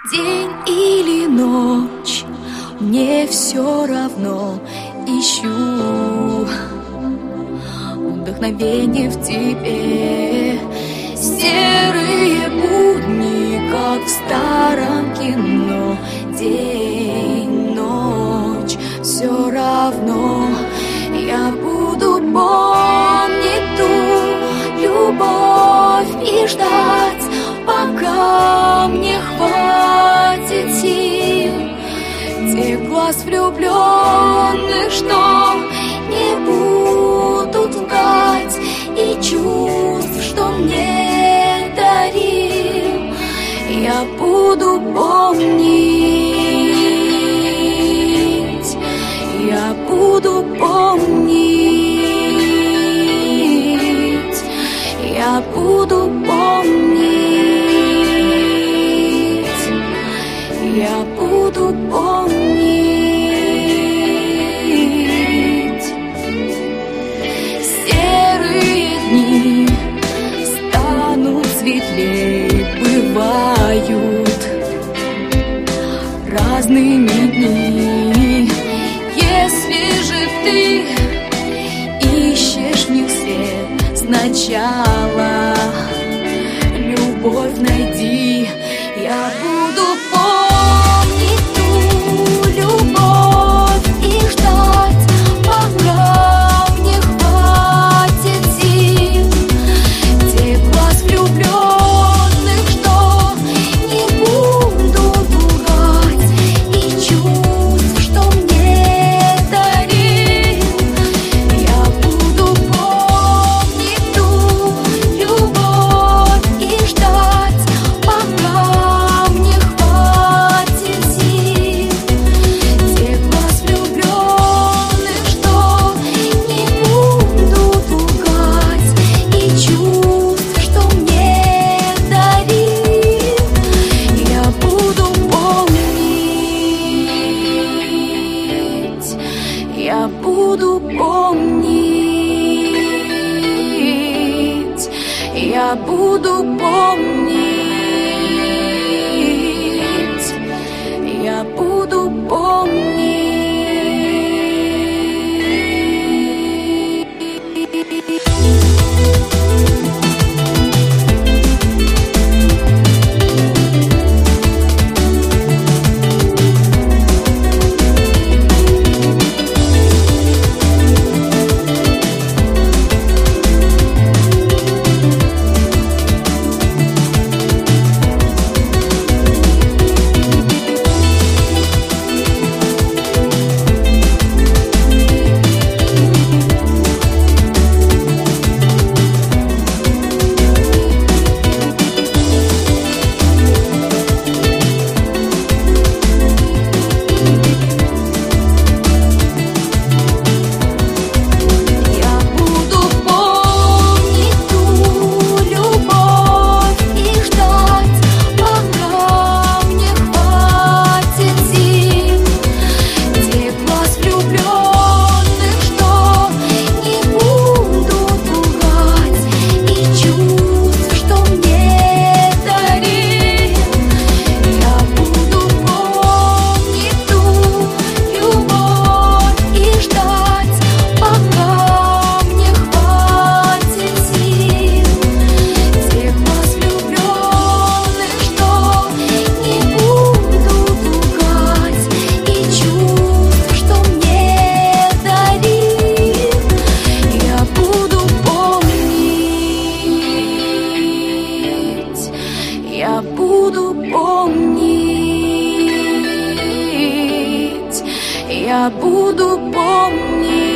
День или ночь, мне все равно. Ищу вдохновение в тебе. Серые будни, как в старом кино. День, ночь, все равно. Я буду помнить ту любовь и ждать, пока мне хватит сил. Тех глаз влюбленных, что не будут лгать, и чувств, что мне дарил, я буду помнить, я буду помнить, я буду помнить, я буду помнить. Серые дни станут светлей, бывают разными дни. Если же ты ищешь в них свет, сначала любовь найди. Я буду помнить ту любовь и ждать, пока мне хватит сил. Тех глаз влюбленных, что не будут лгать, и чувств, что мне дарил. Я буду помнить ту любовь и ждать, пока мне хватит сил. Тех глаз влюбленных, что не будут лгать, и чувств, что мне дарил. Я буду помнить, я буду помнить, я буду помнить, я буду помнить. Я буду помнить, я буду помнить.